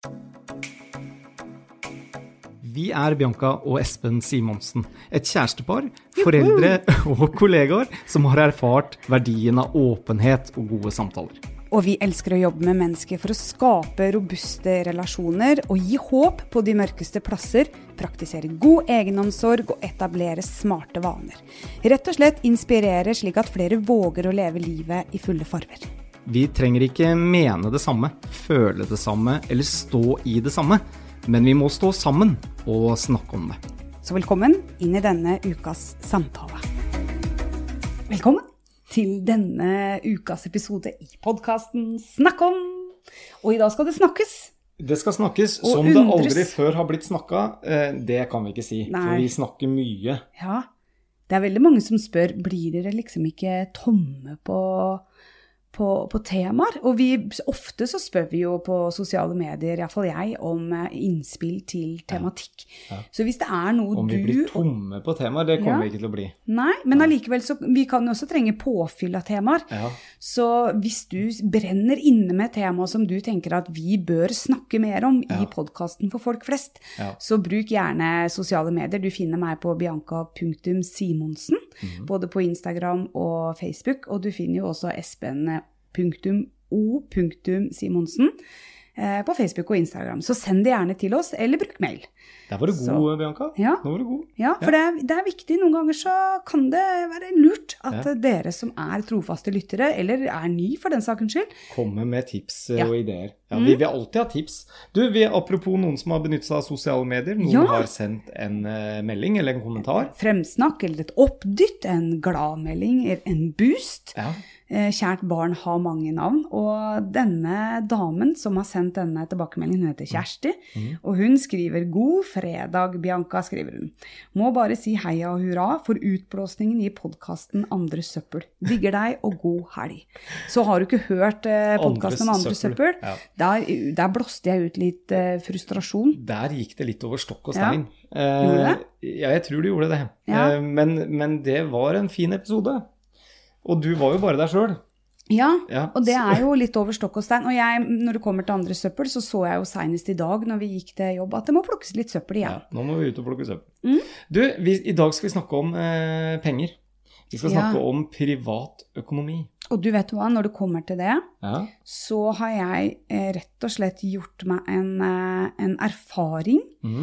Vi Bianca og Espen Simonsen, et kjærestepar, foreldre og kollegaer som har erfart verdien av åpenhet og gode samtaler. Og vi elsker å jobbe med mennesker for å skape robuste relasjoner og gi håp på de mørkeste plasser, praktisere god egenomsorg og etablere smarte vaner. Rett og slett inspirere slik at flere våger å leve livet i fulle farver. Vi trenger ikke mene det samme, føle det samme eller stå i det samme. Men vi må stå sammen og snakke om det. Så velkommen inn i denne ukas samtale. Velkommen til denne ukas episode i podcasten Snakk om. Og i dag skal det snakkes. Det skal snakkes og som undres. Det aldri før har blitt snakket. Det kan vi ikke si, Nei. For vi snakker mye. Ja, det veldig mange som spør, blir dere liksom ikke tomme på temaer, og ofte så spør vi jo på sosiale medier, i hvert fall jeg, om innspill til tematikk. Ja. Så hvis det noe om vi blir tomme på temaer, det kommer vi ikke til å bli. Nei, men allikevel så vi kan også trenge påfyll av temaer. Ja. Så hvis du brenner inne med tema som du tenker at vi bør snakke mer om i podcasten for folk flest, så bruk gjerne sosiale medier. Du finner meg på bianca.simonsen, både på Instagram og Facebook, og du finner jo også Espen.o.simonsen på Facebook og Instagram. Så send det gjerne til oss, eller bruk mail. Der var du god, Bianca. Ja. Nå var du god. Ja, for det viktig. Noen ganger så kan det være lurt at dere som trofaste lyttere, eller ny for den sakens skyld, kommer med tips og ideer. Ja, vi vil alltid ha tips. Du, apropos noen som har benyttet seg av sosiale medier, noen har sendt en melding eller en kommentar. Fremsnakk eller et oppdytt, en gladmelding, en boost. Ja. Kjært barn har mange navn, og denne damen som har sendt denne tilbakemeldingen, hun heter Kjersti, og hun skriver God fredag, Bianca, skriver hun. Må bare si heia og hurra for utblåsningen i podcasten Andre Søppel. Digger deg og god helg. Så har du ikke hørt podcasten om Andre Søppel? Der blåste jeg ut litt frustrasjon. Der gikk det litt over stokk og stein. Gjorde det? Ja, jeg tror du gjorde det. Men det var en fin episode. Og du var jo bare deg selv. Ja, og det jo litt over stokk og stein. Og når det kommer til Andre Søppel, så jeg jo senest i dag når vi gikk til jobb at det må plukkes litt søppel igjen. Ja, nå må vi ut og plukke søppel. Du, i dag skal vi snakke om penger. Vi skal snakke om privatøkonomi. Og du vet hva, når det kommer til det, så har jeg rett og slett gjort meg en erfaring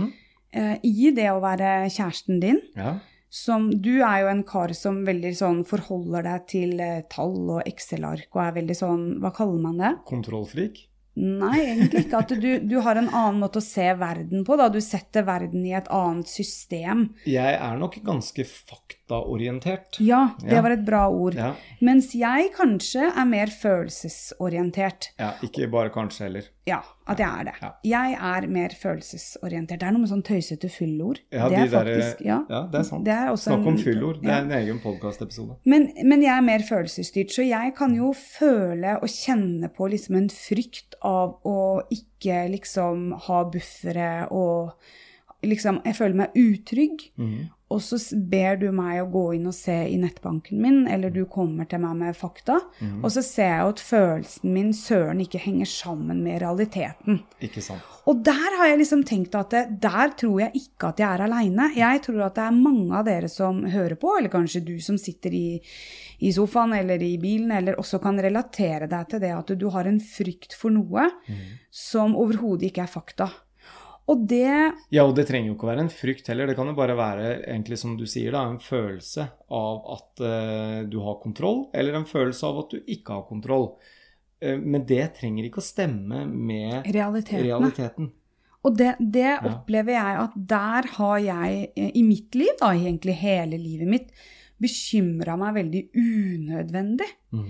i det å være kjæresten din. Ja. Du jo en kar som veldig sånn forholder deg til tall og Excel-ark, og veldig sånn, hva kaller man det? Kontrollfrik? Nei, egentlig ikke. At du har en annen måte å se verden på, da. Du setter verden i et annet system. Jeg nok ganske faktaorientert. Ja, det var et bra ord. Ja. Mens jeg kanskje mer følelsesorientert. Ja, ikke bare kanskje heller. Ja, at jeg det. Ja. Jeg mer følelsesorientert. Det noe med sånn tøysete fyllord. Ja, det faktisk, ja, det sant. Det snakk om fyllord. Det en egen podcast-episode. Men jeg mer følelsesstyrt, så jeg kan jo føle og kjenne på liksom en frykt av å ikke liksom ha buffere og liksom, jeg føler meg utrygg. Og så ber du meg å gå inn og se i nettbanken min, eller du kommer til meg med fakta, og så ser jeg at følelsen min søren ikke henger sammen med realiteten. Ikke sant. Og der har jeg liksom tenkt at der tror jeg ikke at jeg alene. Jeg tror at det mange av dere som hører på, eller kanskje du som sitter i sofaen eller i bilen, eller også kan relatere deg til det at du har en frykt for noe som overhodet ikke fakta. Og det trenger jo ikke å være en frykt heller, det kan jo bare være egentlig som du sier da, en følelse av at du har kontroll, eller en følelse av at du ikke har kontroll. Men det trenger ikke å stemme med realiteten. Og det opplever jeg at der har jeg i mitt liv, da egentlig hele livet mitt, bekymret meg veldig unødvendig.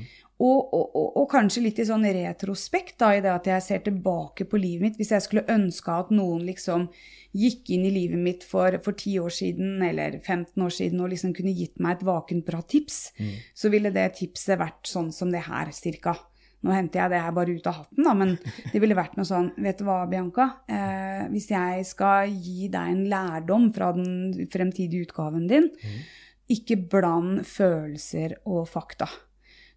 Og kanskje litt i sånn retrospekt da, i det at jeg ser tilbake på livet mitt. Hvis jeg skulle ønske at noen liksom gikk inn i livet mitt for 10 år siden, eller 15 år siden, og liksom kunne gitt meg et vakent bra tips, så ville det tipset vært sånn som det her, cirka. Nå henter jeg det her bare ut av hatten da, men det ville vært noe sånn, vet du hva, Bianca? Hvis jeg skal gi deg en lærdom fra den fremtidige utgaven din, ikke bland følelser og fakta.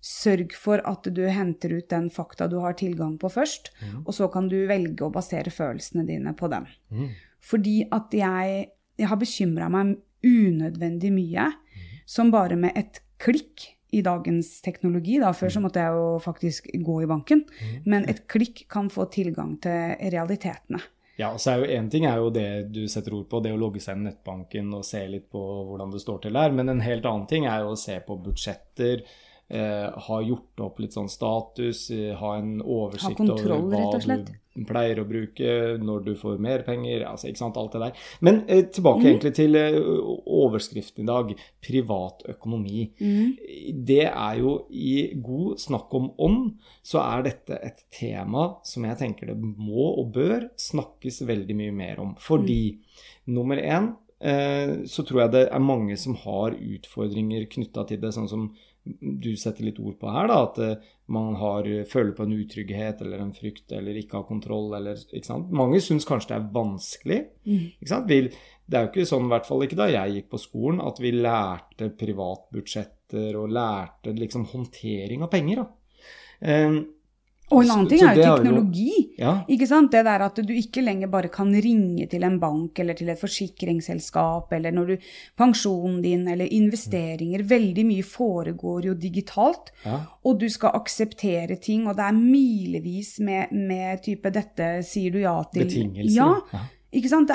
Sørg for at du henter ut den fakta du har tilgang på først, og så kan du velge å basere følelsene dine på dem. Fordi at jeg har bekymret meg unødvendig mye, som bare med et klikk i dagens teknologi, da, før så måtte jeg jo faktisk gå i banken, men et klikk kan få tilgang til realitetene. Ja, så er jo en ting er jo det du setter ord på, det å logge seg i nettbanken og se litt på hvordan det står til der, men en helt annen ting er jo å se på budsjetter, ha gjort opp litt sånn status, ha en oversikt kontroll, over hva du pleier å bruke når du får mer penger, altså ikke sant, alt det der. Men tilbake egentlig til overskriften i dag, privat økonomi. Det er jo i god snakk om ånd, så er dette et tema som jeg tenker det må og bør snakkes veldig mye mer om. Fordi nummer 1, så tror jeg det er mange som har utfordringer knyttet til det, sånn som du setter litt ord på her da, at man føler på en utrygghet eller en frykt eller ikke har kontroll, eller, ikke sant? Mange synes kanskje det er vanskelig, ikke sant? Det er jo ikke sånn, i hvert fall ikke da jeg gikk på skolen, at vi lærte privatbudsjetter og lærte liksom håndtering av penger da. Og en annen ting er jo teknologi, ikke sant? Det der at du ikke lenger bare kan ringe til en bank eller til et forsikringsselskap, eller når du pensjonen din eller investeringer, veldig mye foregår jo digitalt, og du skal akseptere ting, og det er milevis med type dette sier du ja til. Betingelser. Ikke sant?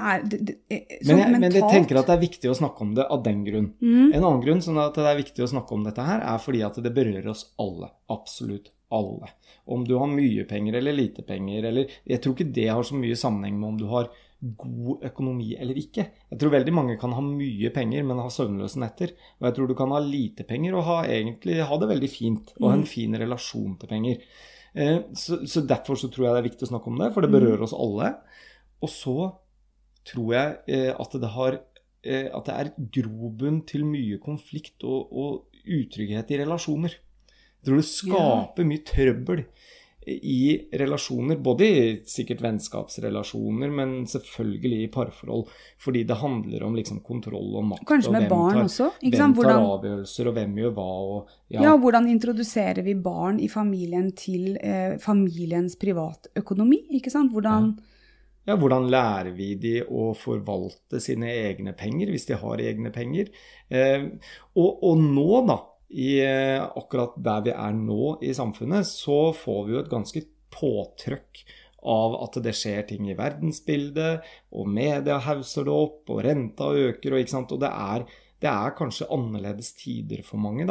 Men jeg tenker at det er viktig å snakke om det av den grunn. En annen grunn sånn at det er viktig å snakke om dette her, er fordi at det berører oss alle, absolutt alle. Om du har mye penger eller lite penger, eller jeg tror ikke det har så mye sammenheng med om du har god økonomi eller ikke. Jeg tror veldig mange kan ha mye penger, men ha søvnløse netter. Og jeg tror du kan ha lite penger og egentlig ha det veldig fint, og ha en fin relasjon til penger. Så derfor så tror jeg det er viktig å snakke om det, for det berører oss alle. Og så tror jeg at det er grobunn til mye konflikt og utrygghet i relasjoner. Jeg tror det skaper mye trøbbel i relasjoner, både i sikkert vennskapsrelasjoner, men selvfølgelig i parforhold, fordi det handler om liksom kontroll og makt. Kanskje med barn også, ikke sant? Hvem tar avgjørelser, og hvem gjør hva. Hvordan introduserer vi barn i familien til familiens privatøkonomi, ikke sant? Hvordan lærer vi de å forvalte sine egne penger, hvis de har egne penger? Og nå da, akkurat der vi er nå i samfunnet, så får vi jo et ganske påtrykk av at det skjer ting i verdensbildet, og media hauser det opp, og renta øker, og ikke sant, og det er kanskje annerledes tider for mange da.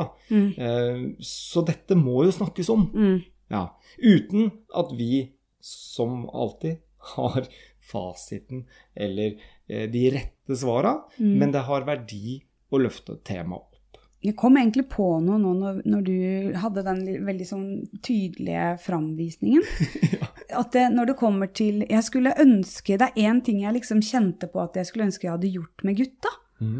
Så dette må jo snakkes om. Uten at vi, som alltid, har fasiten eller de rette svarene, men det har verdi å løfte temaet opp. Jeg kom egentlig på noe nå når du hadde den veldig sånn tydelige framvisningen. At når det kommer til, jeg skulle ønske, det er en ting jeg liksom kjente på at jeg skulle ønske jeg hadde gjort med gutta.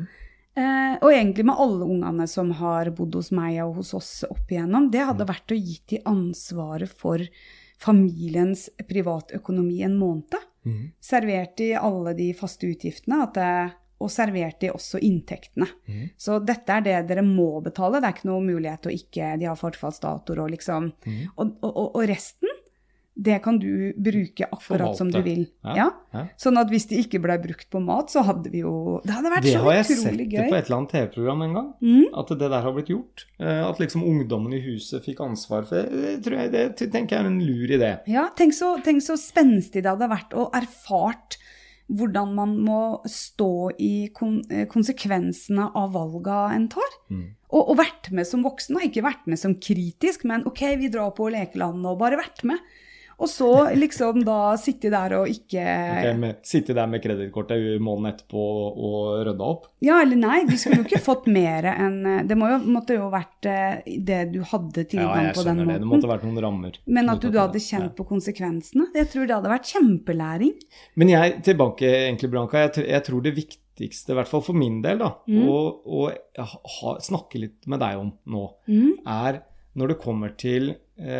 Og egentlig med alle ungene som har bodd hos meg og hos oss opp igjennom, det hadde vært å gi til ansvaret for familiens privatøkonomi en måned. Servert i alle de faste utgiftene, og servert i også inntektene. Så dette er det dere må betale, det er ikke noe mulighet til å ikke, de har forfallsdatoer og liksom, og resten, det kan du bruke akkurat som du vil. Sånn at hvis det ikke ble brukt på mat, så hadde vi jo, det hadde vært så utrolig gøy. Det har jeg sett på et eller annet TV-program en gang, at det der har blitt gjort. At liksom ungdommen i huset fikk ansvar for det, det tenker jeg er en lur idé. Ja, tenk så spenstig det hadde vært å erfart hvordan man må stå i konsekvensene av valga en tar. Og vært med som voksen, og ikke vært med som kritisk, men ok, vi drar på lekelandet og bare vært med. Og så liksom da sitte der og ikke... Sitte der med kredittkortet måneden etterpå og rydde opp? Ja, eller nei, du skulle jo ikke fått mer enn... Det måtte jo vært det du hadde tilgang på den måten. Det måtte vært noen rammer. Men at du hadde kjent på konsekvensene, jeg tror det hadde vært kjempelæring. Men tilbake egentlig, Branka, jeg tror det viktigste, i hvert fall for min del da, å snakke litt med deg om nå, er når det kommer til...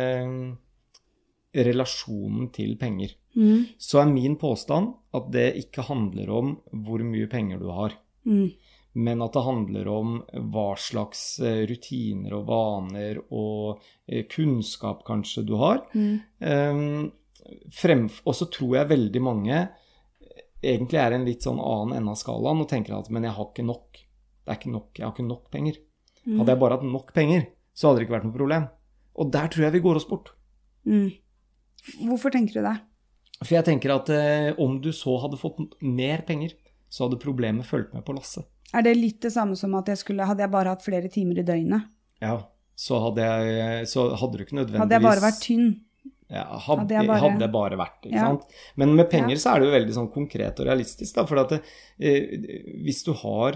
relasjonen til penger. Så er min påstand at det ikke handler om hvor mye penger du har. men at det handler om hva slags rutiner og vaner og kunnskap kanskje du har. Og så tror jeg veldig mange egentlig en litt sånn annen ende av skalaen og tenker at men jeg har ikke nok. Det ikke nok, jeg har ikke nok penger. Hadde jeg bare hatt nok penger, så hadde det ikke vært noe problem. Og der tror jeg vi går oss bort. Hvorfor tenker du det? For jeg tenker at om du så hadde fått mer penger, så hadde problemet fulgt med på lasset. Det litt det samme som at hadde jeg bare hatt flere timer i døgnet? Ja, så hadde du ikke nødvendigvis... Hadde jeg bare vært tynn? Ja, hadde jeg bare vært, ikke sant? Men med penger så det jo veldig sånn konkret og realistisk, da, for at hvis du har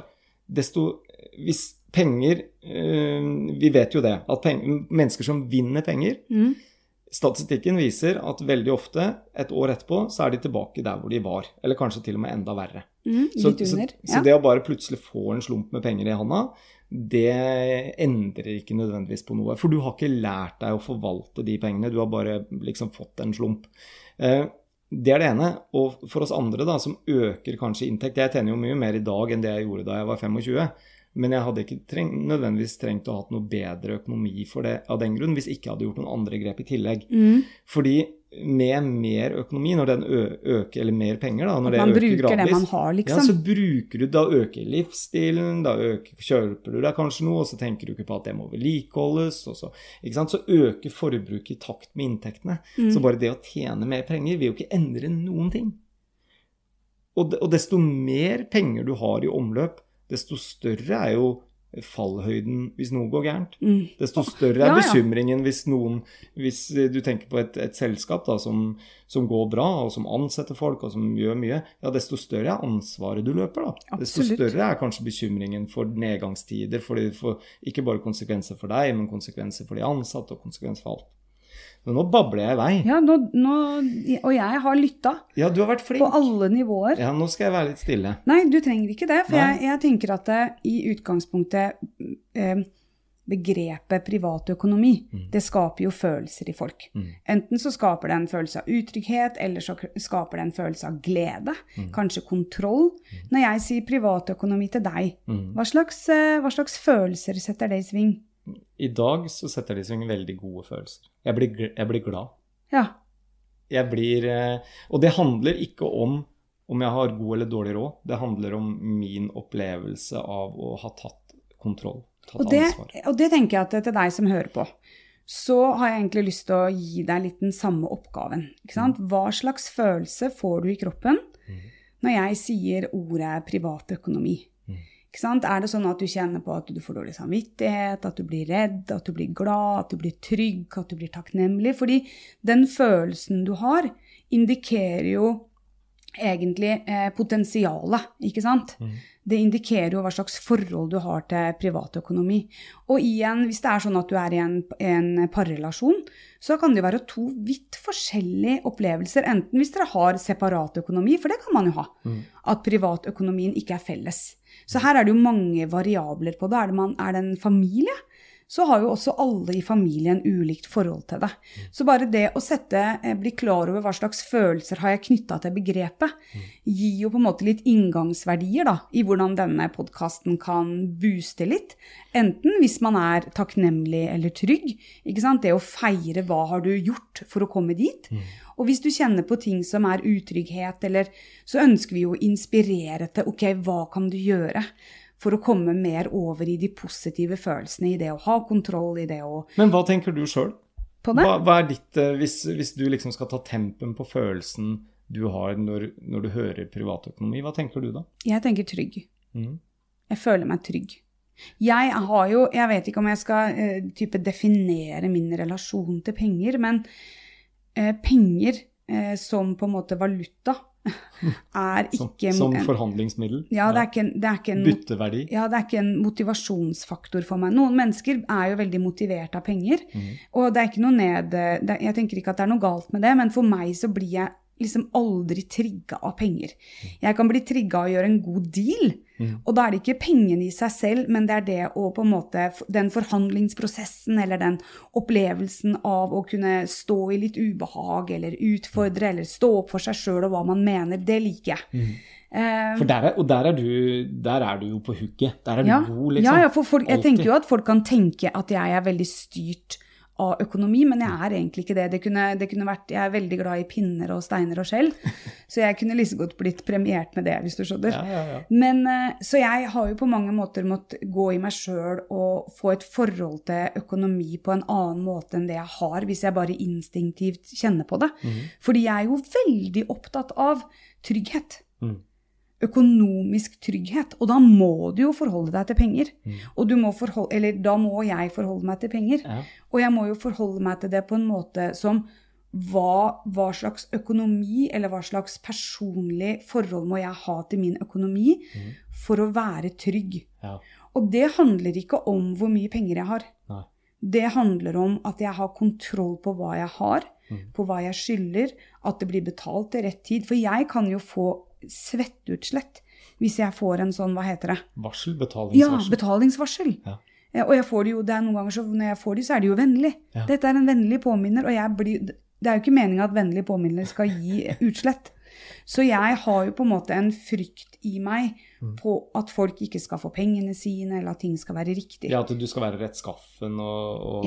hvis penger, vi vet jo det, at mennesker som vinner penger, statistikken viser at veldig ofte, et år etterpå, så de tilbake der hvor de var, eller kanskje til og med enda verre. Så det å bare plutselig få en slump med penger i handa, det endrer ikke nødvendigvis på noe, for du har ikke lært deg å forvalte de pengene, du har bare liksom fått en slump. Det det ene, og for oss andre da, som øker kanskje inntekt, jeg tjener jo mye mer i dag enn det jeg gjorde da jeg var 25, men jeg hadde ikke nødvendigvis trengt å ha hatt noe bedre økonomi for det av den grunn, hvis ikke jeg hadde gjort noen andre grep i tillegg. Fordi med mer økonomi, når den øker, eller mer penger da, når det øker gradvis, det man har, liksom. Ja, så bruker du, da øker livsstilen, da kjøper du deg kanskje noe, og så tenker du ikke på at det må vedlikeholdes, og så, ikke sant? Så øker forbruket i takt med inntektene. Så bare det å tjene mer penger vil jo ikke endre noen ting. Og desto mer penger du har i omløp, desto større jo fallhøyden hvis noe går gærent. Desto større bekymringen hvis du tenker på et selskap da, som går bra, og som ansetter folk, og som gjør mye, ja, desto større ansvaret du løper da. Absolutt. Desto større kanskje bekymringen for nedgangstider, for det får ikke bare konsekvenser for deg, men konsekvenser for de ansatte, og konsekvenser for alt. Men nå babler jeg i vei. Ja, og jeg har lyttet. Ja, du har vært flink. På alle nivåer. Ja, nå skal jeg være litt stille. Nei, du trenger ikke det, for jeg tenker at i utgangspunktet begrepet privatøkonomi, det skaper jo følelser i folk. Enten så skaper det en følelse av utrygghet, eller så skaper det en følelse av glede, kanskje kontroll. Når jeg sier privatøkonomi til deg, hva slags følelser setter det i sving? I dag så setter de seg veldig gode følelser. Jeg blir glad. Ja. Og det handler ikke om jeg har god eller dårlig råd. Det handler om min opplevelse av å ha tatt kontroll, tatt ansvar. Og det tenker jeg at til deg som hører på, så har jeg egentlig lyst til å gi deg litt den samme oppgaven. Ikke sant? Hva slags følelse får du i kroppen når jeg sier ordet privatøkonomi? Ikke sant? Det sånn at du kjenner på at du får dårlig samvittighet, at du blir redd, at du blir glad, at du blir trygg, at du blir takknemlig? Fordi den følelsen du har indikerer jo egentlig potensialet, ikke sant? Det indikerer jo hva slags forhold du har til privatøkonomi. Og igjen, hvis det sånn at du i en parrelasjon, så kan det være to vidt forskjellige opplevelser, enten hvis dere har separat økonomi, for det kan man jo ha, at privatøkonomien ikke felles. Så her det jo mange variabler på det. Er det en familie, så har jo også alle i familien ulikt forhold til det. Så bare det å bli klar over hva slags følelser har jeg knyttet til begrepet, gir jo på en måte litt inngangsverdier da, i hvordan denne podcasten kan booste litt. Enten hvis man takknemlig eller trygg, ikke sant? Det å feire hva har du gjort for å komme dit. Og hvis du kjenner på ting som utrygghet, så ønsker vi jo å inspirere til, ok, hva kan du gjøre for å komme mer over i de positive følelsene, i det å ha kontroll, i det å... Men hva tenker du selv? På det? Hva ditt, hvis du liksom skal ta tempen på følelsen du har når du hører privatøkonomi, hva tenker du da? Jeg tenker trygg. Jeg føler meg trygg. Jeg vet ikke om jeg skal definere min relasjon til penger, men penger som på en måte valuta ikke... Som forhandlingsmiddel? Ja, det ikke en... Bytteverdi? Ja, det ikke en motivasjonsfaktor for meg. Noen mennesker jo veldig motivert av penger, og det ikke noe jeg tenker ikke at det noe galt med det, men for meg så blir jeg liksom aldri trigget av penger. Jeg kan bli trigget av å gjøre en god deal, og da det ikke pengene i seg selv, men det det å på en måte, den forhandlingsprosessen, eller den opplevelsen av å kunne stå i litt ubehag, eller utfordre, eller stå opp for seg selv og hva man mener, det liker jeg. For der er du jo på hooket. Der er du god, liksom. Ja, for folk, jeg tenker jo at folk kan tenke at jeg er veldig styrt av økonomi, men jeg er egentlig ikke det. Det kunne vært, jeg er veldig glad i pinner og steiner og skjell, så jeg kunne liksom godt blitt premiert med det, hvis du skjønner. Ja. Men, så jeg har jo på mange måter måttet gå i meg selv og få et forhold til økonomi på en annen måte enn det jeg har, hvis jeg bare instinktivt kjenner på det. Fordi jeg er jo veldig opptatt av trygghet. Økonomisk trygghet, og da må du jo forholde deg til penger. Og da må jeg forholde meg til penger. Og jeg må jo forholde meg til det på en måte som hva slags økonomi, eller hva slags personlig forhold må jeg ha til min økonomi for å være trygg. Og det handler ikke om hvor mye penger jeg har. Det handler om at jeg har kontroll på hva jeg har, på hva jeg skylder, at det blir betalt til rett tid. For jeg kan jo få svettutslett hvis jeg får en sånn, hva heter det? Betalingsvarsel. Ja, betalingsvarsel. Og jeg får det jo, det noen ganger så når jeg får det, så det jo vennlig. Dette en vennlig påminner, og det jo ikke meningen at vennlige påminner skal gi utslett. Så jeg har jo på en måte en frykt i meg på at folk ikke skal få pengene sine, eller at ting skal være riktig. Ja, at du skal være rettskaffen og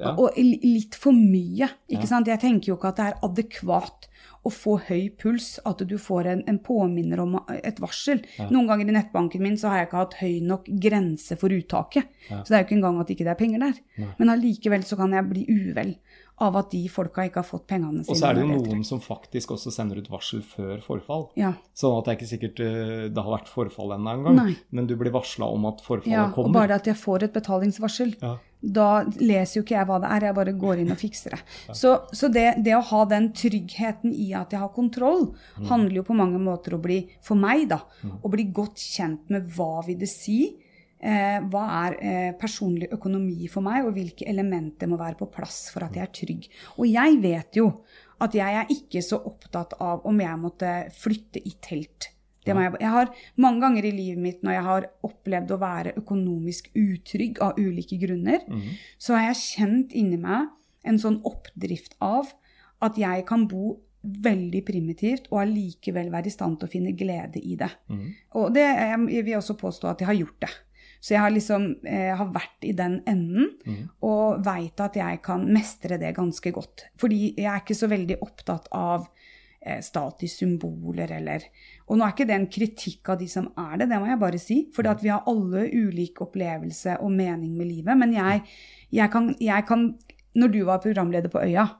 litt for mye, ikke sant? Jeg tenker jo ikke at det adekvat å få høy puls, at du får en påminner om et varsel. Noen ganger i nettbanken min så har jeg ikke hatt høy nok grense for uttaket, så det jo ikke engang at ikke det penger der. Men allikevel så kan jeg bli uvel av at de folka ikke har fått pengene sine. Og så det jo noen som faktisk også sender ut varsel før forfall. Sånn at det ikke sikkert det har vært forfall enda en gang, men du blir varslet om at forfallet kommer. Og bare at jeg får et betalingsvarsel, da leser jo ikke jeg hva det jeg bare går inn og fikser det. Så det å ha den tryggheten i at jeg har kontroll, handler jo på mange måter å bli, for meg da, å bli godt kjent med hva vil det si, hva personlig økonomi for meg, og hvilke elementer må være på plass for at jeg trygg. Og jeg vet jo at jeg ikke så opptatt av om jeg måtte flytte i telt. Jeg har mange ganger i livet mitt, når jeg har opplevd å være økonomisk utrygg av ulike grunner, så har jeg kjent inni meg en sånn oppdrift av at jeg kan bo veldig primitivt og allikevel være i stand til å finne glede i det. Og jeg vil også påstå at jeg har gjort det. Så jeg har har vært i den enden, og vet at jeg kan mestre det ganske godt. Fordi jeg ikke så veldig opptatt av statussymboler, og nå ikke det en kritikk av de som det må jeg bare si, for vi har alle ulik opplevelse og mening med livet, men jeg kan, når du var programleder på Øya,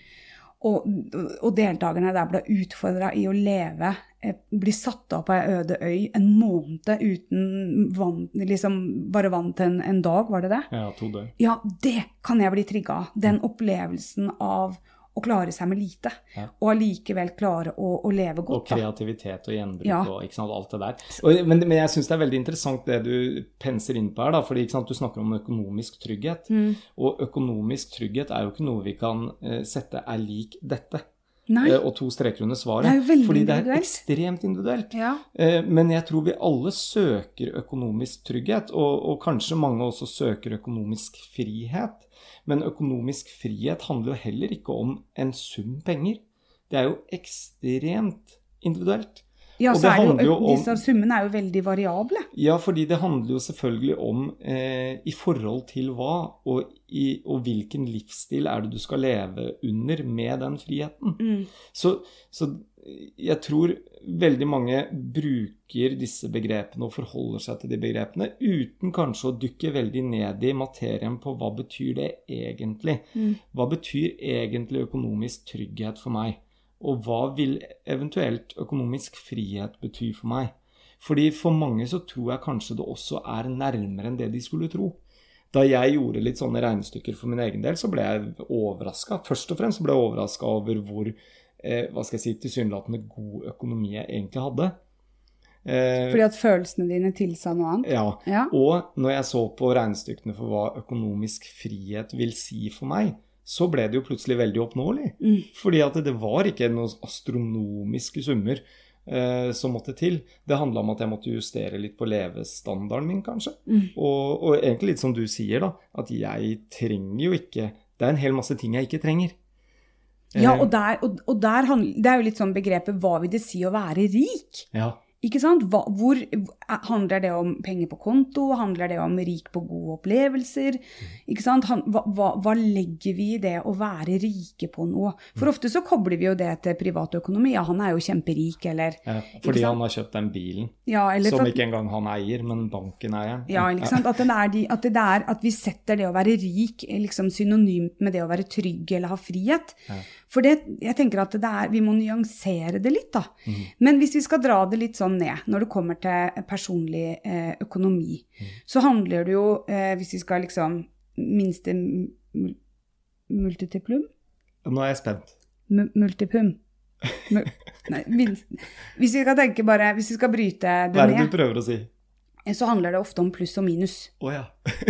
og deltakerne der ble utfordret i å leve, bli satt opp på en øde øy en måned uten vann, liksom bare vann til en dag, var det det? Ja, 2 døgn. Ja, det kan jeg bli trigget av. Den opplevelsen av å klare seg med lite, og allikevel klare å leve godt. Og kreativitet og gjenbruk og ikke sant, alt det der. Men jeg synes det veldig interessant det du penser inn på her, da, fordi ikke sant, du snakker om økonomisk trygghet, og økonomisk trygghet jo ikke noe vi kan sette lik dette. Og 2 streker under svaret, fordi det ekstremt individuelt. Men jeg tror vi alle søker økonomisk trygghet, og kanskje mange også søker økonomisk frihet. Men økonomisk frihet handler jo heller ikke om en sum penger. Det jo ekstremt individuelt. Ja, så disse summene jo veldig variable. Ja, fordi det handler jo selvfølgelig om i forhold til hva, og hvilken livsstil det du skal leve under med den friheten. Så jeg tror veldig mange bruker disse begrepene og forholder seg til de begrepene uten kanskje å dykke veldig ned i materien på hva betyr det egentlig. Hva betyr egentlig økonomisk trygghet for meg? Og hva vil eventuelt økonomisk frihet bety for meg? Fordi for mange så tror jeg kanskje det også nærmere enn det de skulle tro. Da jeg gjorde litt sånne regnestykker for min egen del, så ble jeg overrasket. Først og fremst ble jeg overrasket over hvor tilsynelatende god økonomi jeg egentlig hadde. Fordi at følelsene dine tilsa noe annet? Ja, og når jeg så på regnestykkene for hva økonomisk frihet vil si for meg, så ble det jo plutselig veldig oppnåelig. Fordi at det var ikke noen astronomiske summer som måtte til. Det handlet om at jeg måtte justere litt på levestandarden min, kanskje. Og egentlig litt som du sier da, at jeg trenger jo ikke, det en hel masse ting jeg ikke trenger. Ja, og der det jo litt sånn begrepet, hva vil det si å være rik? Ja. Ikke sant? Hvor handler det om penger på konto? Handler det om rik på gode opplevelser? Ikke sant? Hva legger vi i det å være rike på noe? For ofte så kobler vi jo det til privatøkonomi. Ja, han jo kjemperik, eller... Ja, fordi han har kjøpt den bilen, ja, som ikke engang han eier, men banken eier. Ja, ikke sant? At vi setter det å være rik liksom synonymt med det å være trygg eller ha frihet. Ja. For jeg tenker at vi må nyansere det litt da. Men hvis vi skal dra det litt sånn ned, når det kommer til personlig økonomi, så handler det jo, hvis vi skal liksom minste multiplum? Nå jeg spent. Multiplum. Nei, hvis vi skal tenke bare, hvis vi skal bryte det ned. Hva det du prøver å si? Så handler det ofte om pluss og minus. Ja.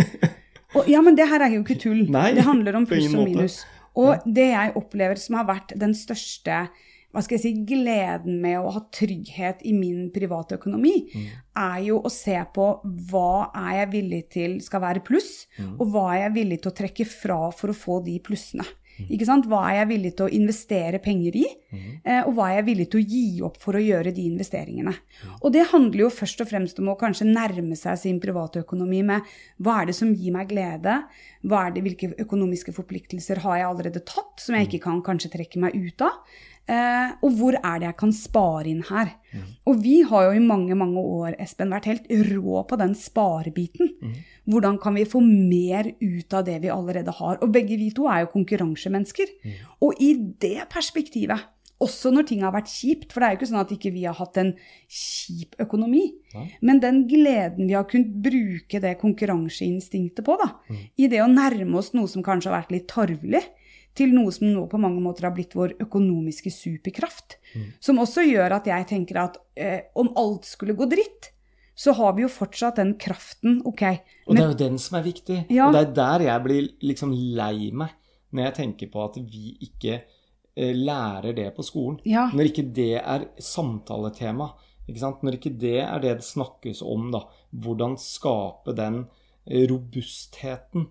Ja, men det her jo ikke tull. Nei, det handler om pluss og minus. Og det jeg opplever som har vært den største, hva skal jeg si, gleden med å ha trygghet i min private økonomi, jo å se på hva jeg villig til skal være pluss, og hva jeg villig til å trekke fra for å få de plussene. Ikke sant? Hva jeg villig til å investere penger i, og hva jeg villig til å gi opp for å gjøre de investeringene. Og det handler jo først og fremst om å kanskje nærme seg sin private økonomi med hva det som gir meg glede, hvilke økonomiske forpliktelser har jeg allerede tatt, som jeg ikke kan kanskje trekke meg ut av, og hvor det jeg kan spare inn her. Og vi har jo i mange, mange år, Espen, vært helt rå på den sparebiten. Hvordan kan vi få mer ut av det vi allerede har? Og begge vi to jo konkurransemennesker. Og i det perspektivet, også når ting har vært kjipt, for det jo ikke sånn at ikke vi har hatt en kjip økonomi, men den gleden vi har kunnet bruke det konkurranseinstinktet på da, i det å nærme oss noe som kanskje har vært litt tarvelig, til noe som nå på mange måter har blitt vår økonomiske superkraft, som også gjør at jeg tenker at om alt skulle gå dritt, så har vi jo fortsatt den kraften, ok. Og det jo den som viktig, ja. Og det der jeg blir liksom lei meg, når jeg tenker på at vi ikke lærer det på skolen. Ja. Når ikke det samtaletema, ikke sant? Når ikke det det snakkes om da, hvordan skape den robustheten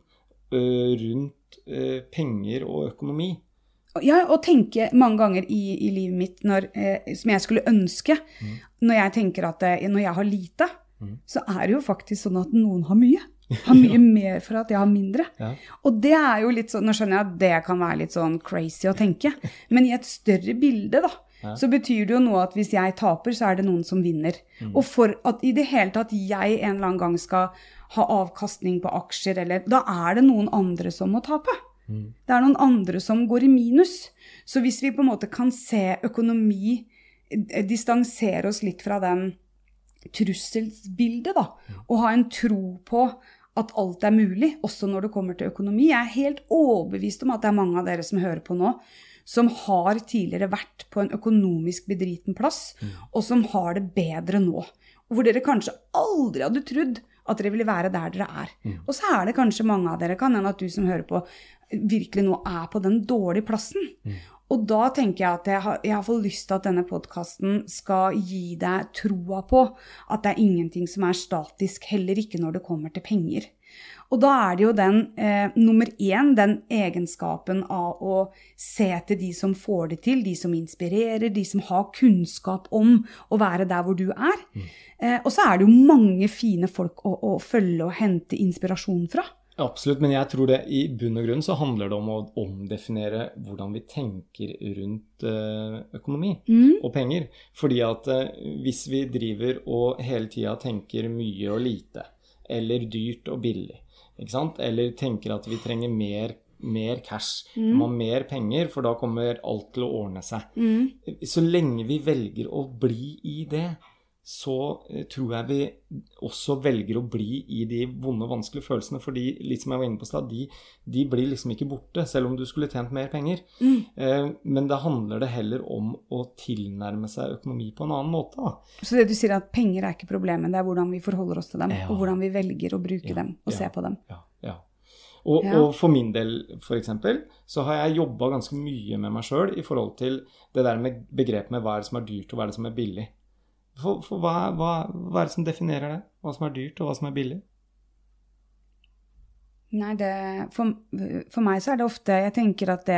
rundt penger og økonomi. Ja, og tenke mange ganger i livet mitt som jeg skulle ønske, når jeg tenker at når jeg har lite, så det jo faktisk sånn at noen har mye. Har mye mer for at jeg har mindre. Ja. Og det jo litt sånn, nå skjønner jeg at det kan være litt sånn crazy å tenke, men i et større bilde da, så betyr det jo noe at hvis jeg taper, så det noen som vinner. Og for at i det hele tatt jeg en eller annen gang skal ha avkastning på aksjer, da det noen andre som må tape. Det noen andre som går i minus. Så hvis vi på en måte kan se økonomi, distansere oss litt fra den trusselsbildet da, og ha en tro på at alt mulig, også når det kommer til økonomi. Jeg helt overbevist om at det mange av dere som hører på nå, som har tidligere vært på en økonomisk bedriten plass, og som har det bedre nå. Hvor dere kanskje aldri hadde trodd at dere ville være der dere Og så det kanskje mange av dere, kan hende at du som hører på, virkelig nå på den dårlige plassen. Og da tenker jeg at jeg har fått lyst til at denne podcasten skal gi deg troa på at det ingenting som statisk, heller ikke når det kommer til penger. Og da det jo den, nummer 1, den egenskapen av å se til de som får det til, de som inspirerer, de som har kunnskap om å være der hvor du Og så det jo mange fine folk å følge og hente inspirasjon fra. Absolutt, men jeg tror det i bunn og grunn så handler det om å omdefinere hvordan vi tenker rundt økonomi og penger. Fordi at hvis vi driver og hele tiden tenker mye og lite, eller dyrt og billig, ikke sant? Eller tenker at vi trenger mer cash, mer penger, for da kommer alt til å ordne seg. Så lenge vi velger å bli i det, så tror jeg vi også velger å bli i de vonde og vanskelige følelsene, fordi, litt som jeg var inne på sted, de blir liksom ikke borte, selv om du skulle tjent mer penger. Men da handler det heller om å tilnærme seg økonomi på en annen måte. Da. Så det du sier at penger ikke problemet, det hvordan vi forholder oss til dem, og hvordan vi velger å bruke dem, og se på dem. Ja. Og for min del, for eksempel, så har jeg jobbet ganske mye med meg selv I forhold til det der med begrep med hva det som dyrt og hva det som billig. For hva det som definerer det? Hva som dyrt og hva som billig? Nei, for meg så det ofte, jeg tenker at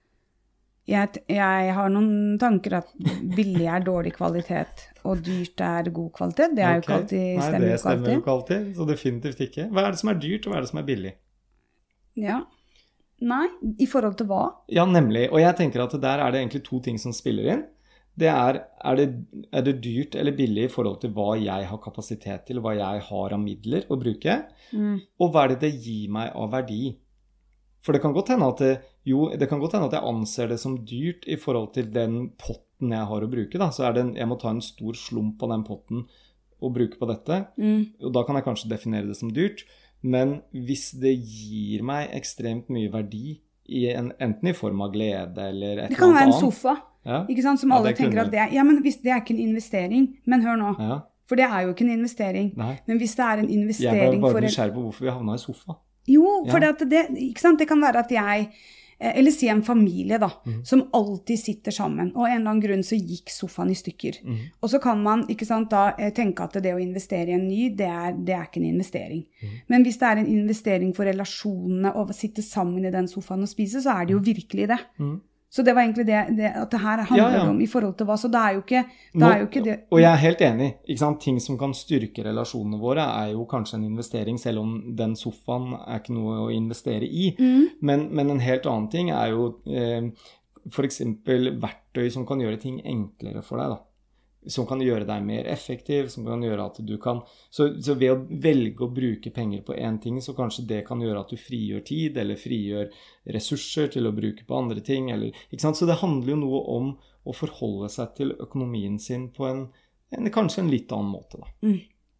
jeg har noen tanker at billig dårlig kvalitet, og dyrt god kvalitet. Det jo ikke alltid stemmer. Nei, det stemmer jo ikke alltid, så definitivt ikke. Hva det som dyrt, og hva det som billig? Ja. Nei, I forhold til hva? Ja, nemlig. Og jeg tenker at der det egentlig to ting som spiller inn. Det det dyrt eller billig I forhold til hva jeg har kapasitet til, hva jeg har av midler å bruke, og hva det gir meg av verdi. For det kan godt hende at jeg anser det som dyrt I forhold til den potten jeg har å bruke. Da. Så jeg må ta en stor slump av den potten og bruke på dette. Og da kan jeg kanskje definere det som dyrt. Men hvis det gir meg ekstremt mye verdi, enten I form av glede eller et eller annet annet. Det kan være en sofa, ikke sant? Som alle tenker at men hvis det ikke en investering, men hør nå. Ja. For det jo ikke en investering. Nei. Men hvis det en investering Jeg bare nysgjerrig på hvorfor vi havnet I sofa. Jo, for ikke sant? Det kan være at eller si en familie da, som alltid sitter sammen, og en eller annen grunn så gikk sofaen I stykker. Og så kan man, ikke sant, da tenke at det å investere I en ny, det ikke en investering. Men hvis det en investering for relasjonene, og sitte sammen I den sofaen og spise, så det jo virkelig det. Så det var egentlig det at det her handler om I forhold til hva, så det jo ikke det. Og jeg helt enig, ikke sant? Ting som kan styrke relasjonene våre jo kanskje en investering, selv om den sofaen ikke noe å investere I. Men en helt annen ting jo for eksempel verktøy som kan gjøre ting enklere for deg da. Som kan gjøre deg mer effektiv, som kan gjøre at du kan så ved å velge å bruke penger på en ting, så kanskje det kan gjøre at du frigjør tid eller frigjør ressurser til å bruke på andre ting eller, ikke sant? Så det handler jo noe om å forholde seg til økonomien sin på kanskje en litt annen måte da.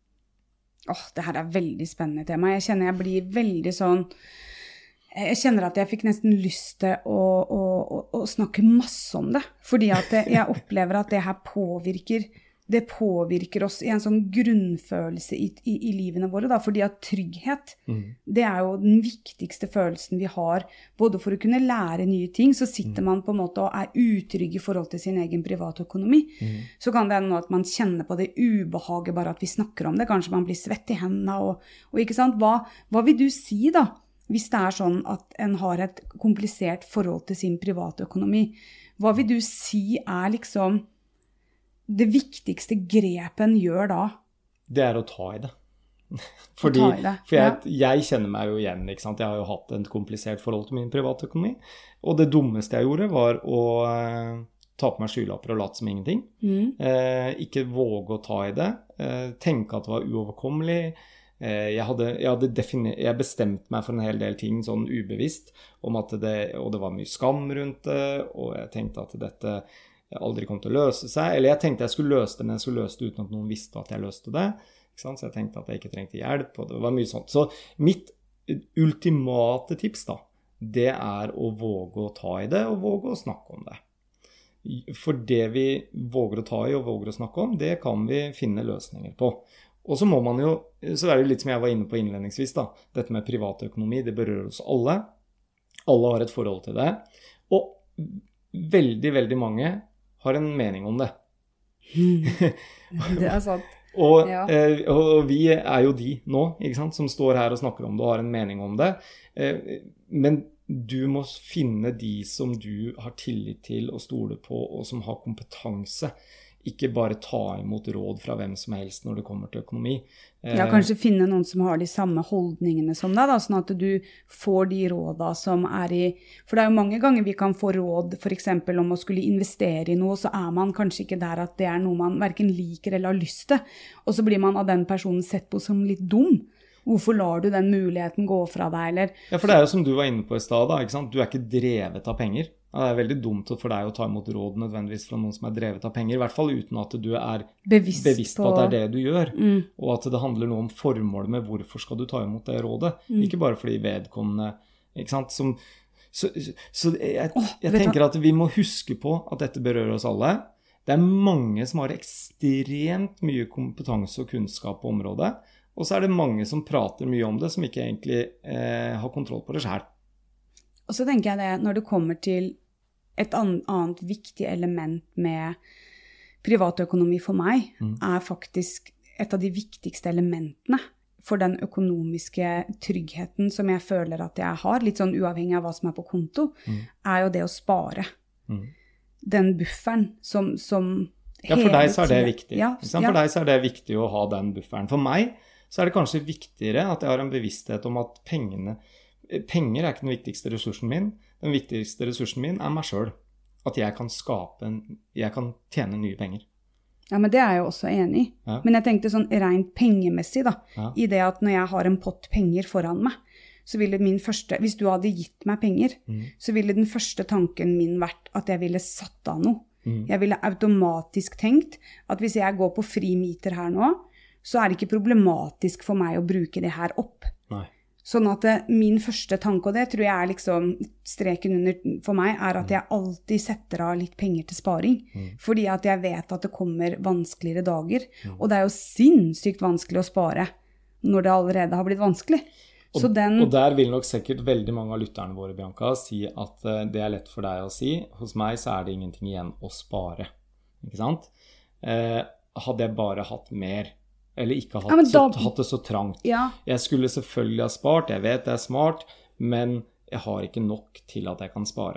Det her veldig spennende tema. Jeg kjenner jeg blir veldig sånn jeg kjenner at jeg fikk nesten lyst til å snakke masse om det, fordi at jeg opplever at det her påvirker oss I en sånn grunnfølelse I livene våre, da, fordi at trygghet, det jo den viktigste følelsen vi har, både for å kunne lære nye ting, så sitter man på en måte og utrygg I forhold til sin egen privatøkonomi, så kan det noe at man kjenner på det ubehaget bare at vi snakker om det, kanskje man blir svett I hendene, og ikke sant, hva vil du si da? Hvis det sånn at en har et komplisert forhold til sin privatøkonomi, hva vil du si liksom det viktigste grepet en gjør da? Det å ta I det. For jeg kjenner meg jo igjen, ikke sant? Jeg har jo hatt et komplisert forhold til min privatøkonomi, og det dummeste jeg gjorde var å ta på meg skylapper og late som ingenting. Ikke våge å ta I det, tenke at det var uoverkommelig. Jeg bestemte meg for en hel del ting sånn ubevisst om at og det var mye skam rundt det, og jeg tenkte at dette aldri kom til å løse seg, eller jeg tenkte jeg skulle løse det, men jeg skulle løse det uten at noen visste at jeg løste det, ikke sant? Så jeg tenkte at jeg ikke trengte hjelp, og det var mye sånt. Så mitt ultimate tips da, det å våge å ta I det, og våge å snakke om det. For det vi våger å ta I og våger å snakke om, det kan vi finne løsninger på. Og så må man jo, så det jo litt som jeg var inne på innledningsvis da, dette med privatøkonomi, det berører oss alle. Alle har et forhold til det. Og veldig, veldig mange har en mening om det. Det sant. Og vi jo de nå, ikke sant, som står her og snakker om det og har en mening om det. Men du må finne de som du har tillit til og stole på, og som har kompetanse. Ikke bare ta imot råd fra hvem som helst når det kommer til økonomi. Ja, kanskje finne noen som har de samme holdningene som deg, da, sånn at du får de rådene som I... For det jo mange ganger vi kan få råd, for eksempel om å skulle investere I noe, så man kanskje ikke der at det noe man hverken liker eller har lyst til. Og så blir man av den personen sett på som litt dum. Hvorfor lar du den muligheten gå fra deg, eller? Ja, for det jo som du var inne på I sted, da, ikke sant? Du ikke drevet av penger. Ja, det veldig dumt for deg å ta imot råd nødvendigvis fra noen som drevet av penger, I hvert fall uten at du bevisst på at det det du gjør, og at det handler noe om formålet med hvorfor skal du ta imot det rådet, ikke bare fordi vedkommende, ikke sant, så jeg tenker at vi må huske på at dette berører oss alle. Det mange som har ekstremt mye kompetanse og kunnskap på området, Og så det mange som prater mye om det, som ikke egentlig har kontroll på det selv. Og så tenker jeg det, når det kommer til et annet viktig element med privatøkonomi for meg, faktisk et av de viktigste elementene for den økonomiske tryggheten som jeg føler at jeg har, litt sånn uavhengig av hva som på konto, jo det å spare. Den bufferen som ja, for deg så det viktig. Ja, for deg så det viktig å ha den bufferen. For meg så det kanskje viktigere at jeg har en bevissthet om at penger ikke den viktigste ressursen min. Den viktigste ressursen min meg selv. At jeg kan jeg kan tjene nye penger. Ja, men det jeg jo også enig i. Ja. Men jeg tenkte sånn rent pengemessig da, i det at når jeg har en pott penger foran meg, så ville hvis du hadde gitt meg penger, så ville den første tanken min vært at jeg ville satt av noe. Jeg ville automatisk tenkt at hvis jeg går på fri meter her nå, så det ikke problematisk for meg å bruke det her opp. Nei. Sånn at min første tanke, og det tror jeg liksom streken under for meg, at jeg alltid setter av litt penger til sparing. Fordi at jeg vet at det kommer vanskeligere dager. Og det jo sinnssykt vanskelig å spare når det allerede har blitt vanskelig. Og der vil nok sikkert veldig mange av lytterne våre, Bianca, si at det lett for deg å si. Hos meg så det ingenting igjen å spare. Ikke sant? Hadde jeg bare hatt mer, eller ikke hatt det så trangt. Ja. Jeg skulle selvfølgelig ha spart, jeg vet det smart, men jeg har ikke nok til at jeg kan spare.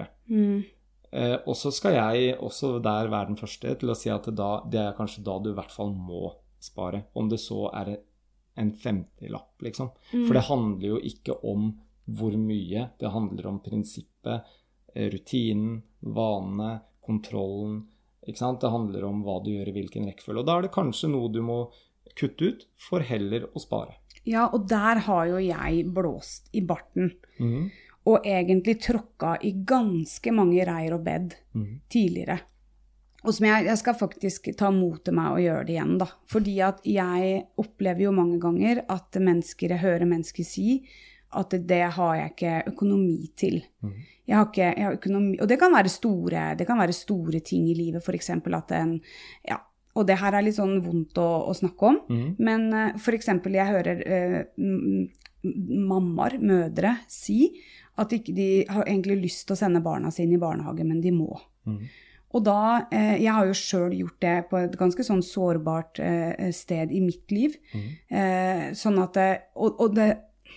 Og så skal jeg også der være den første til å si at det kanskje da du i hvert fall må spare, om det så en 50-lapp, liksom. For det handler jo ikke om hvor mye, det handler om prinsippet, rutinen, vanene, kontrollen, ikke sant? Det handler om hva du gjør i hvilken rekkefølge, og da det kanskje noe du må kutte ut for heller å spare. Ja, og der har jo jeg blåst i barten, og egentlig tråkket i ganske mange reir og bed tidligere. Og som jeg skal faktisk ta mot til meg og gjøre det igjen da, fordi at jeg opplever jo mange ganger at jeg hører mennesker si at det har jeg ikke økonomi til. Jeg har økonomi, og det kan være store ting i livet, for eksempel at og det her litt sånn vondt å snakke om, men for eksempel jeg hører mødre si at ikke de har egentlig lyst til å sende barna sine i barnehage, men de må. Og da, jeg har jo selv gjort det på et ganske sånn sårbart sted i mitt liv, sånn at det...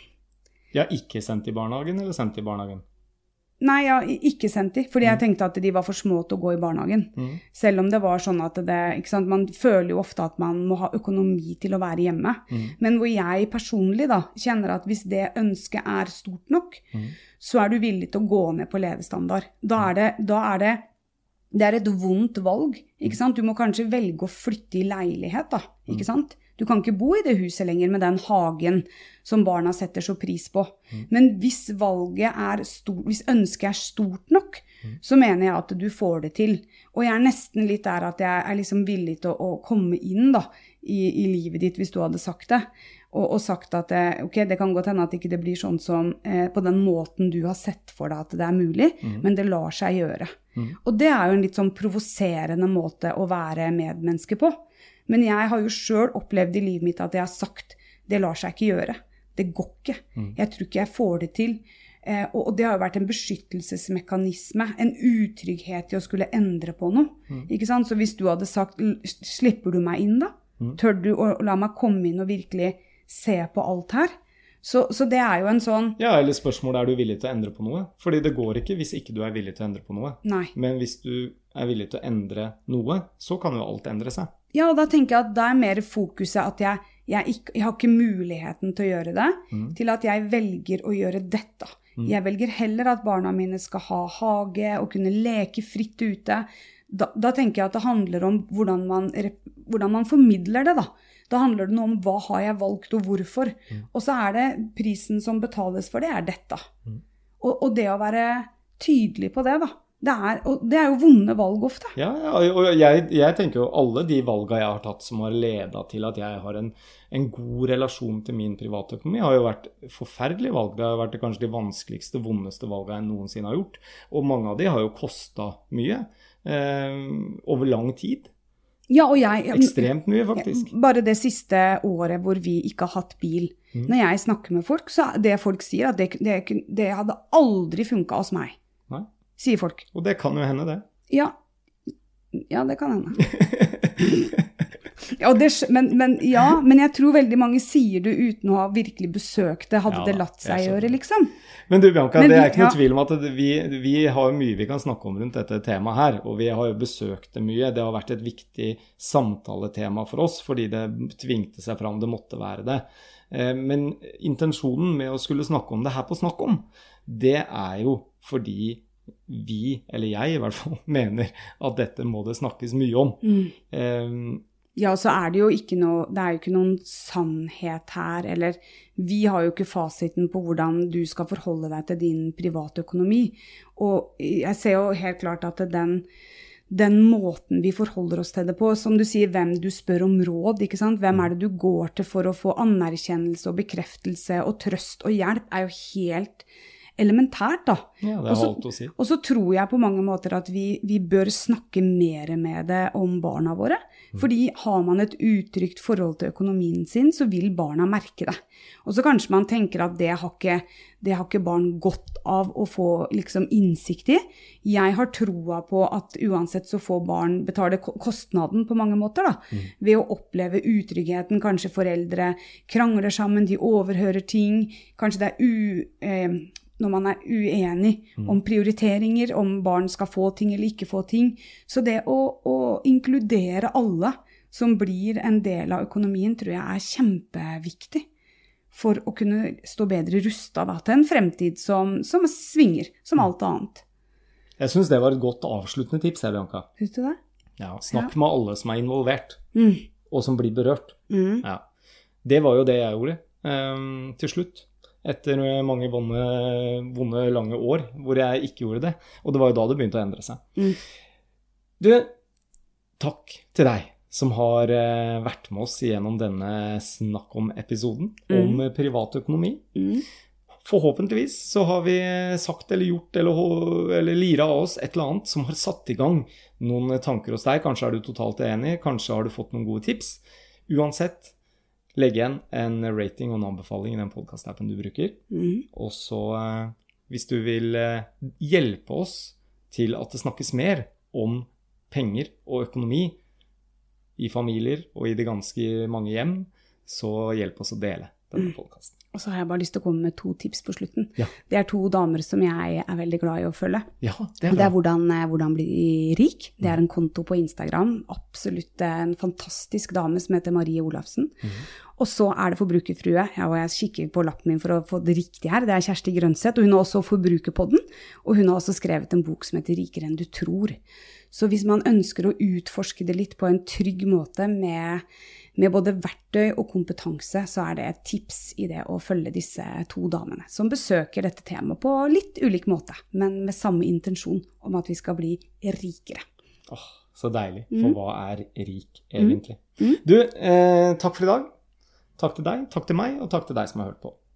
Jeg har ikke sendt i barnehagen, eller sendt i barnehagen? Nei, jeg har ikke sendt de, fordi jeg tenkte at de var for små til å gå i barnehagen. Selv om det var sånn at ikke sant, man føler jo ofte at man må ha økonomi til å være hjemme. Men hvor jeg personlig da, kjenner at hvis det ønsket stort nok, så du villig til å gå ned på levestandard. Da det et vondt valg, ikke sant? Du må kanskje velge å flytte i leilighet da, ikke sant? Du kan ikke bo i det huset lenger med den hagen som barna setter så pris på. Men hvis valget stort, hvis ønsket stort nok, så mener jeg at du får det til. Og jeg nesten litt der at jeg liksom villig til å komme inn da, i livet ditt hvis du hadde sagt det. Og sagt at ok, det kan godt hende at ikke det blir sånn som på den måten du har sett for deg at det mulig, men det lar seg gjøre. Og det jo en litt sånn provoserende måte å være medmenneske på. Men jeg har jo selv opplevd i livet mitt at jeg har sagt, det lar seg ikke gjøre. Det går ikke. Jeg tror ikke jeg får det til. Og det har jo vært en beskyttelsesmekanisme, en utrygghet i å skulle endre på noe. Ikke sant? Så hvis du hadde sagt, slipper du meg inn da? Tør du å la meg komme inn og virkelig se på alt her? Så det jo en sånn... Ja, eller spørsmålet du villig til å endre på noe? Fordi det går ikke hvis ikke du villig til å endre på noe. Nei. Men hvis du villig til å endre noe, så kan jo alt endre seg. Ja, og da tenker jeg at det mer fokuset at jeg har ikke muligheten til å gjøre det, til at jeg velger å gjøre dette. Jeg velger heller at barna mine skal ha hage og kunne leke fritt ute. Da tenker jeg at det handler om hvordan man formidler det da. Da handler det noe om hva har jeg valgt og hvorfor. Og så det prisen som betales for det dette. Og det å være tydelig på det da. Det jo vonde valg ofte. Ja, og jeg tenker jo alle de valgene jeg har tatt som har ledet til at jeg har en god relasjon til min privatøkonomi, har jo vært forferdelige valg. Det har vært kanskje de vanskeligste, vondeste valgene jeg noensinne har gjort. Og mange av de har jo kostet mye over lang tid. Ja, og jeg... Ekstremt mye, faktisk. Bare det siste året hvor vi ikke har hatt bil. Når jeg snakker med folk, så det folk sier, at det hadde aldri funket hos meg. Nei. Sier folk. Og det kan jo hende, det. Ja, det kan hende. Ja, men jeg tror veldig mange sier det uten å ha virkelig besøkt det, hadde det latt seg gjøre, liksom. Men du, Bianca, det ikke noe tvil om at vi har mye vi kan snakke om rundt dette temaet her, og vi har jo besøkt det mye. Det har vært et viktig samtaletema for oss, fordi det tvingte seg fram, det måtte være det. Men intensjonen med å skulle snakke om det her på Snakk om, det jo fordi vi, eller jeg i hvert fall, mener at dette må det snakkes mye om. Ja, så det jo ikke det jo ikke noen sannhet her, eller vi har jo ikke fasiten på hvordan du skal forholde deg til din private økonomi. Og jeg ser jo helt klart at den måten vi forholder oss til det på, som du sier, hvem du spør om råd, ikke sant? Hvem det du går til for å få anerkjennelse og bekreftelse og trøst og hjelp, jo helt elementært da. Ja, det alt å si. Og så tror jeg på mange måter at vi bør snakke mer med det om barna våre. Fordi har man et utrygt forhold til økonomien sin, så vil barna merke det. Og så kanskje man tenker at det har ikke barn godt av å få liksom innsikt i. Jeg har troa på at uansett så får barn betale kostnaden på mange måter da. Ved å oppleve utryggheten, kanskje foreldre krangler sammen, de overhører ting, kanskje det når man uenig om prioriteringer, om barn skal få ting eller ikke få ting. Så det å inkludere alle som blir en del av økonomien, tror jeg kjempeviktig for å kunne stå bedre rustet til en fremtid som svinger, som alt annet. Jeg synes det var et godt avsluttende tips, Bianca. Synes du det? Ja, snakk med alle som involvert, og som blir berørt. Ja. Det var jo det jeg gjorde til slutt. Etter mange vonde lange år hvor jeg ikke gjorde det. Og det var jo da det begynte å endre seg. Du, takk til deg som har vært med oss gjennom denne Snakk om-episoden om privatøkonomi. Forhåpentligvis så har vi sagt eller gjort eller liret av oss et eller annet som har satt i gang noen tanker hos deg. Kanskje du totalt enig, kanskje har du fått noen gode tips. Uansett, legg igjen en rating og en anbefaling i den podcast-appen du bruker. Og så, hvis du vil hjelpe oss til at det snakkes mer om penger og økonomi i familier og i det ganske mange hjem, så hjelp oss å dele denne podcasten. Og så har jeg bare lyst til å komme med 2 tips på slutten. Ja. Det 2 damer som jeg veldig glad i å følge. Ja, det bra. Det hvordan bli rik. Det en konto på Instagram. Absolutt en fantastisk dame som heter Marie Olafsen. Og så det Forbrukerfrue. Og jeg kikker på lappen min for å få det riktig her. Det Kjersti Grønseth, og hun har også Forbrukerpodden. Og hun har også skrevet en bok som heter Rikere enn du tror. Så hvis man ønsker å utforske det litt på en trygg måte med både verktøy og kompetanse, så det et tips i det å følge disse 2 damene, som besøker dette temaet på litt ulik måte, men med samme intensjon om at vi skal bli rikere. Så deilig, for hva rik egentlig? Du, takk for i dag. Takk til deg, takk til meg, og takk til deg som har hørt på.